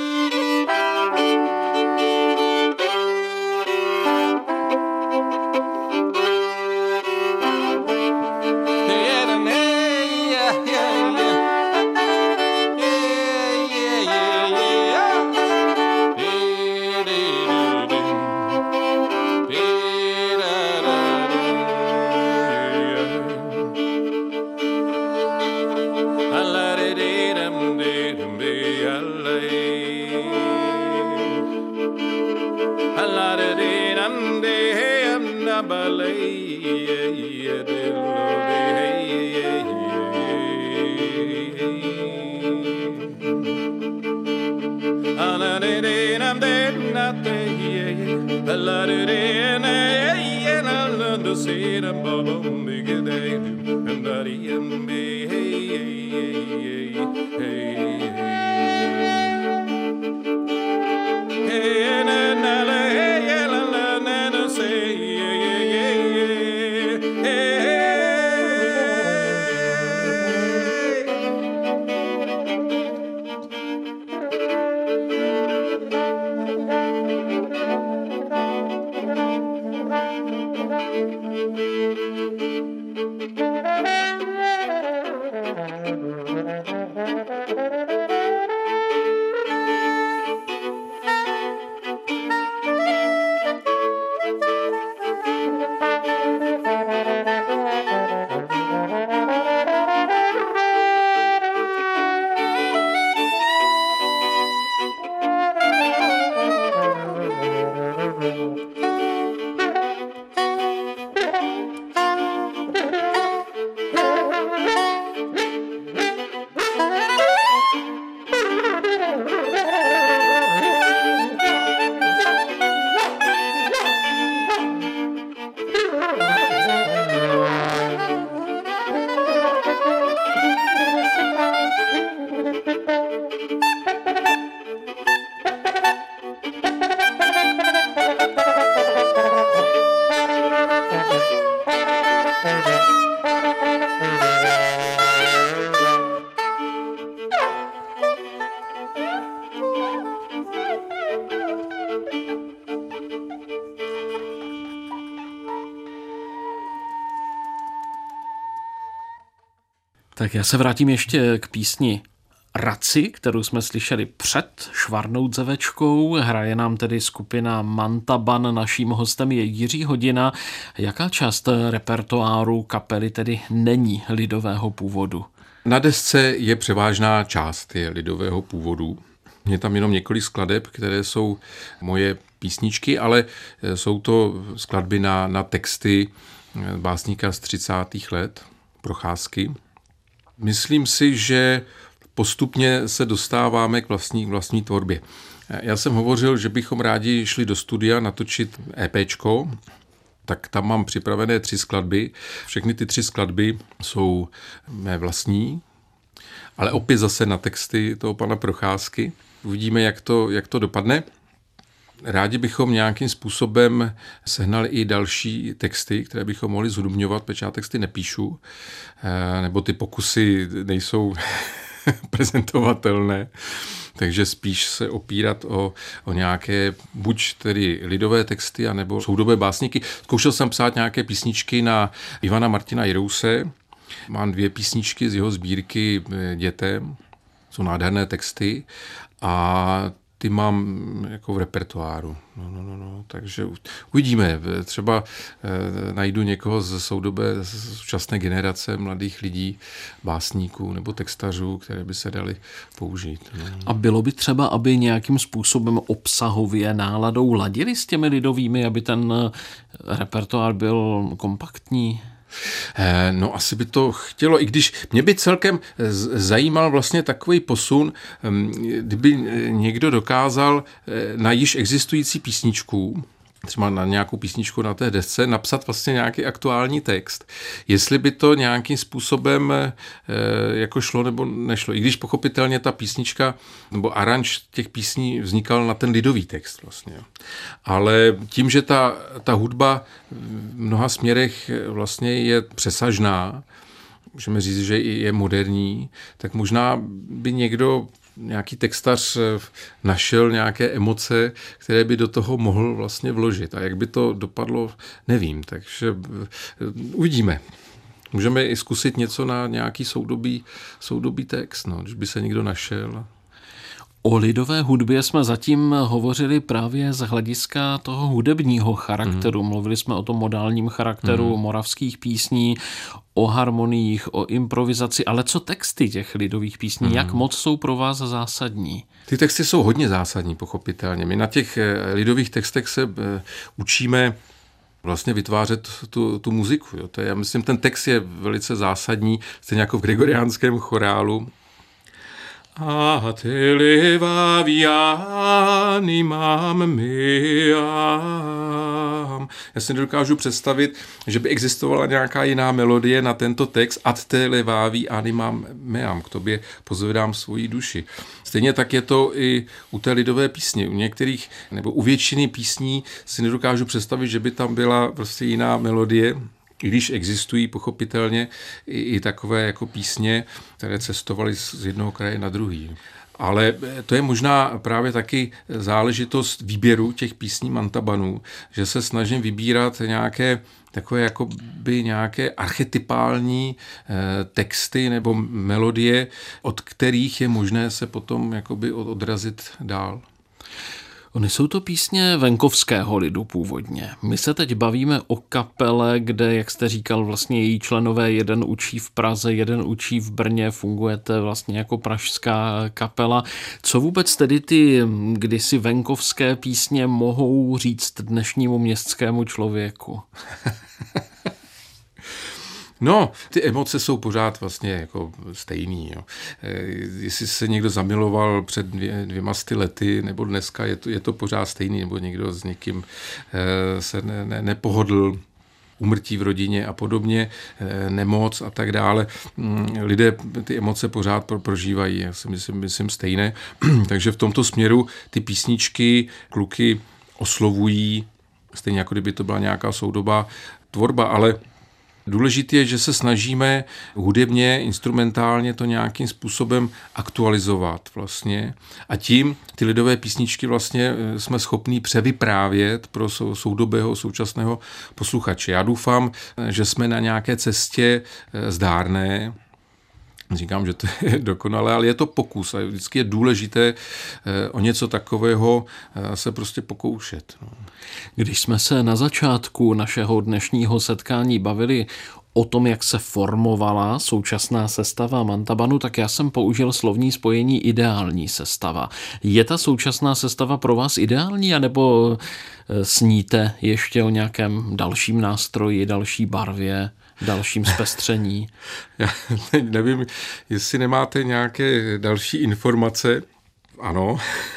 Tak já se vrátím ještě k písni Raci, kterou jsme slyšeli před Švarnout Zevečkou. Hraje nám tedy skupina Mantaban, naším hostem je Jiří Hodina. Jaká část repertoáru kapely tedy není lidového původu? Na desce je převážná část je lidového původu. Je tam jenom několik skladeb, které jsou moje písničky, ale jsou to skladby na, na texty básníka z třicátých let, Procházky. Myslím si, že postupně se dostáváme k vlastní, vlastní tvorbě. Já jsem hovořil, že bychom rádi šli do studia natočit EPčko, tak tam mám připravené tři skladby. Všechny ty tři skladby jsou mé vlastní, ale opět zase na texty toho pana Procházky. Uvidíme, jak to, jak to dopadne. Rádi bychom nějakým způsobem sehnali i další texty, které bychom mohli zhudobňovat, protože já texty nepíšu, nebo ty pokusy nejsou prezentovatelné, takže spíš se opírat o, o nějaké buď tedy lidové texty, anebo soudobé básníky. Zkoušel jsem psát nějaké písničky na Ivana Martina Jirouse. Mám dvě písničky z jeho sbírky Dětem, jsou nádherné texty a ty mám jako v repertoáru. No, no, no, no. Takže uvidíme. Třeba eh, najdu někoho z soudobé současné generace mladých lidí, básníků nebo textařů, které by se dali použít. No. A bylo by třeba, aby nějakým způsobem obsahově náladou ladili s těmi lidovými, aby ten repertoár byl kompaktní? No asi by to chtělo, i když mě by celkem zajímal vlastně takový posun, kdyby někdo dokázal na již existující písničku, třeba na nějakou písničku na té desce, napsat vlastně nějaký aktuální text. Jestli by to nějakým způsobem jako šlo nebo nešlo. I když pochopitelně ta písnička nebo aranž těch písní vznikal na ten lidový text vlastně. Ale tím, že ta, ta hudba v mnoha směrech vlastně je přesažná, můžeme říct, že je moderní, tak možná by někdo nějaký textař našel nějaké emoce, které by do toho mohl vlastně vložit. A jak by to dopadlo, nevím. Takže uvidíme. Můžeme i zkusit něco na nějaký soudobý, soudobý text, no, když by se někdo našel. O lidové hudbě jsme zatím hovořili právě z hlediska toho hudebního charakteru. Mm. Mluvili jsme o tom modálním charakteru mm. moravských písní, o harmoniích, o improvizaci, ale co texty těch lidových písní, mm. jak moc jsou pro vás zásadní? Ty texty jsou hodně zásadní, pochopitelně. My na těch lidových textech se učíme vlastně vytvářet tu, tu muziku. Jo. To je, já myslím, ten text je velice zásadní, stejně jako v gregoriánském chorálu. a te levavi animam meam. Já si nedokážu představit, že by existovala nějaká jiná melodie na tento text ad te levavi animam meam, k tobě pozvedám svoji duši. Stejně tak je to i u té lidové písně. U některých, nebo u většiny písní si nedokážu představit, že by tam byla prostě jiná melodie, i když existují pochopitelně i, i takové jako písně, které cestovaly z jednoho kraje na druhý. Ale to je možná právě taky záležitost výběru těch písní Mantabanů, že se snažím vybírat nějaké takové jakoby nějaké archetypální eh, texty nebo melodie, od kterých je možné se potom jakoby odrazit dál. Ony jsou to písně venkovského lidu původně. My se teď bavíme o kapele, kde, jak jste říkal, vlastně její členové jeden učí v Praze, jeden učí v Brně, fungujete vlastně jako pražská kapela. Co vůbec tedy ty kdysi venkovské písně mohou říct dnešnímu městskému člověku? No, ty emoce jsou pořád vlastně jako stejný. Jo. Jestli se někdo zamiloval před dvě, dvěma sty lety, nebo dneska, je to, je to pořád stejný, nebo někdo s někým se ne, ne, nepohodl, úmrtí v rodině a podobně, nemoc a tak dále. Lidé ty emoce pořád prožívají, já si myslím, myslím stejné. Takže v tomto směru ty písničky kluky oslovují, stejně jako kdyby to byla nějaká soudobá tvorba, ale důležité je, že se snažíme hudebně, instrumentálně to nějakým způsobem aktualizovat vlastně a tím ty lidové písničky vlastně jsme schopní převyprávět pro soudobého současného posluchače. Já doufám, že jsme na nějaké cestě zdárné. Říkám, že to je dokonalé, ale je to pokus a vždycky je důležité o něco takového se prostě pokoušet. Když jsme se na začátku našeho dnešního setkání bavili o tom, jak se formovala současná sestava Mantabanu, tak já jsem použil slovní spojení ideální sestava. Je ta současná sestava pro vás ideální, anebo sníte ještě o nějakém dalším nástroji, další barvě, dalším zpestření? Já nevím, jestli nemáte nějaké další informace. Ano.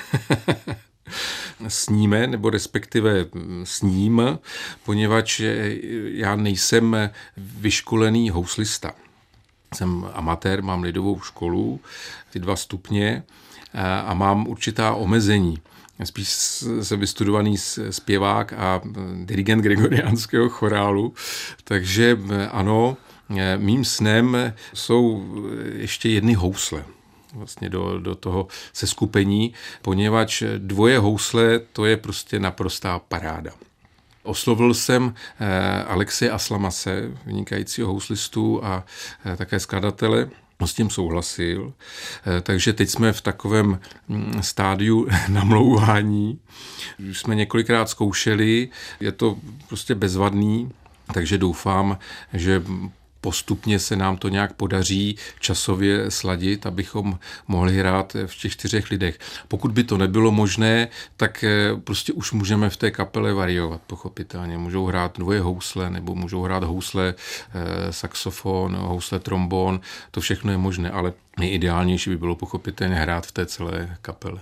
Sníme, nebo respektive sním, poněvadž já nejsem vyškolený houslista. Jsem amatér, mám lidovou školu, ty dva stupně a mám určitá omezení. Spíš jsem vystudovaný zpěvák a dirigent gregoriánského chorálu, takže ano, mým snem jsou ještě jedny housle vlastně do, do toho seskupení, poněvadž dvoje housle, to je prostě naprostá paráda. Oslovil jsem Alexeje Aslamase, vynikajícího houslistu a také skladatele, on s tím souhlasil, takže teď jsme v takovém stádiu namlouvání. Už jsme několikrát zkoušeli, je to prostě bezvadný, takže doufám, že postupně se nám to nějak podaří časově sladit, abychom mohli hrát v těch čtyřech lidech. Pokud by to nebylo možné, tak prostě už můžeme v té kapele variovat, pochopitelně. Můžou hrát dvoje housle, nebo můžou hrát housle, saxofon, housle, trombon, to všechno je možné, ale nejideálnější by bylo pochopitelně hrát v té celé kapele.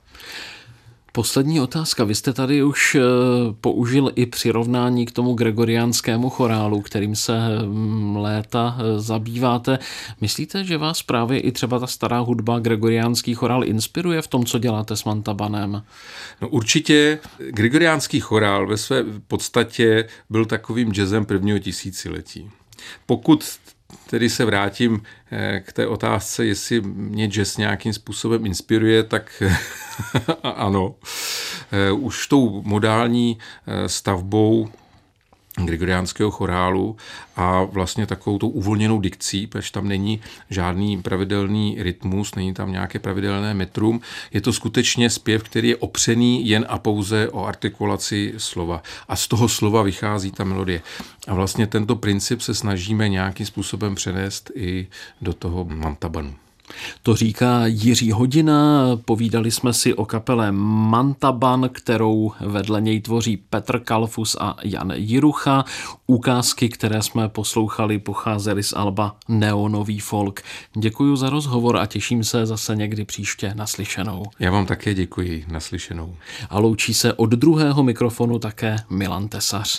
Poslední otázka. Vy jste tady už použil i přirovnání k tomu gregoriánskému chorálu, kterým se léta zabýváte. Myslíte, že vás právě i třeba ta stará hudba, gregoriánský chorál inspiruje v tom, co děláte s Mantabanem? No určitě gregoriánský chorál ve své podstatě byl takovým jazzem prvního tisíciletí. Pokud tedy se vrátím k té otázce, jestli mě jazz nějakým způsobem inspiruje, tak ano. Už tou modální stavbou gregoriánského chorálu a vlastně takovou tou uvolněnou dikcí, protože tam není žádný pravidelný rytmus, není tam nějaké pravidelné metrum. Je to skutečně zpěv, který je opřený jen a pouze o artikulaci slova. A z toho slova vychází ta melodie. A vlastně tento princip se snažíme nějakým způsobem přenést i do toho Mantabanu. To říká Jiří Hodina, povídali jsme si o kapele Mantaban, kterou vedle něj tvoří Petr Kalfus a Jan Jirucha. Ukázky, které jsme poslouchali, pocházely z alba Neonový folk. Děkuji za rozhovor a těším se zase někdy příště naslyšenou. Já vám také děkuji, naslyšenou. A loučí se od druhého mikrofonu také Milan Tesař.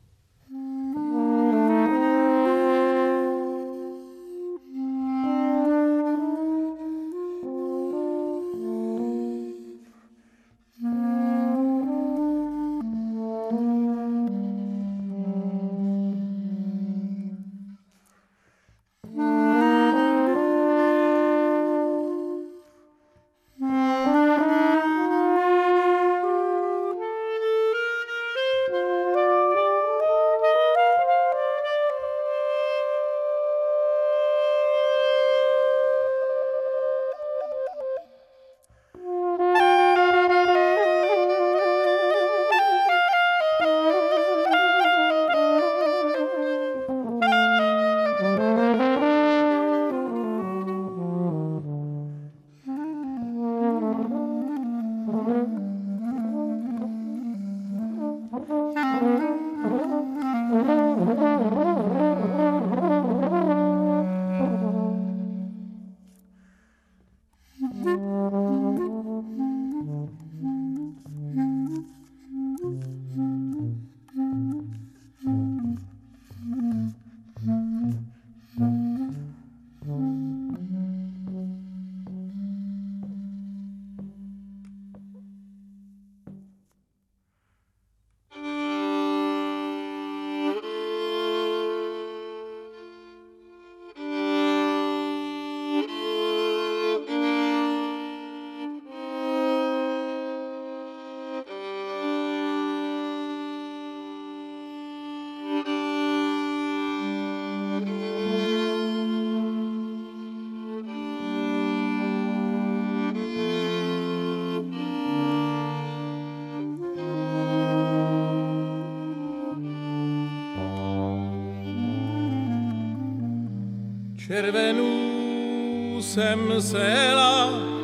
Červenou jsem sela,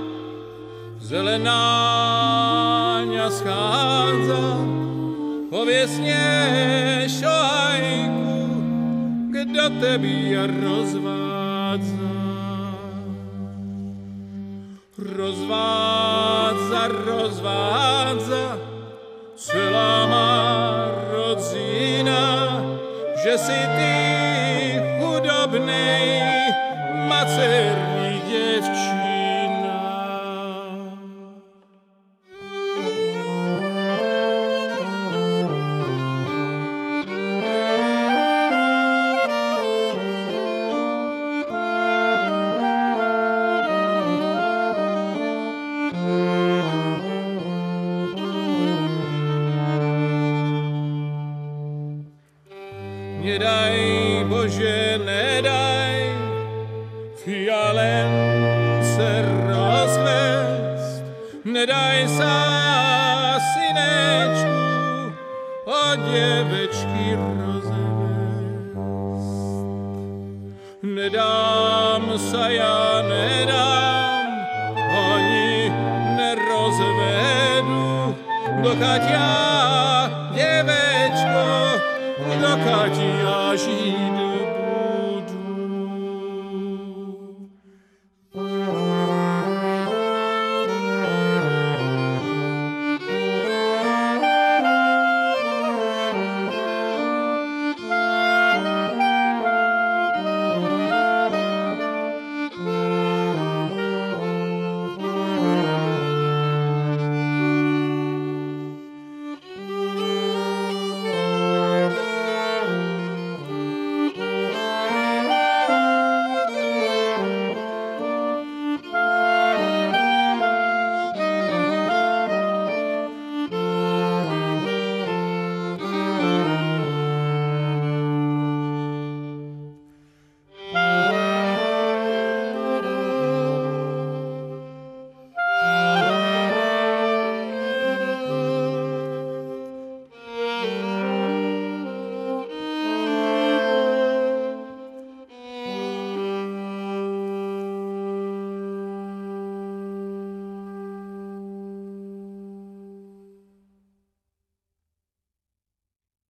zelená ňa schádza, pověsně šoajku, kdo tebí rozvádza. Rozvádza, rozvádza, celá má rodzina, že si ty chudobnej macerní děvčina. Nedaj Bože, nedaj fialence rozvést, nedaj sa synečku o děvečky rozvést. Nedám sa ja, nedám, ani nerozvedu, dokud já, děvečko, dokud já žít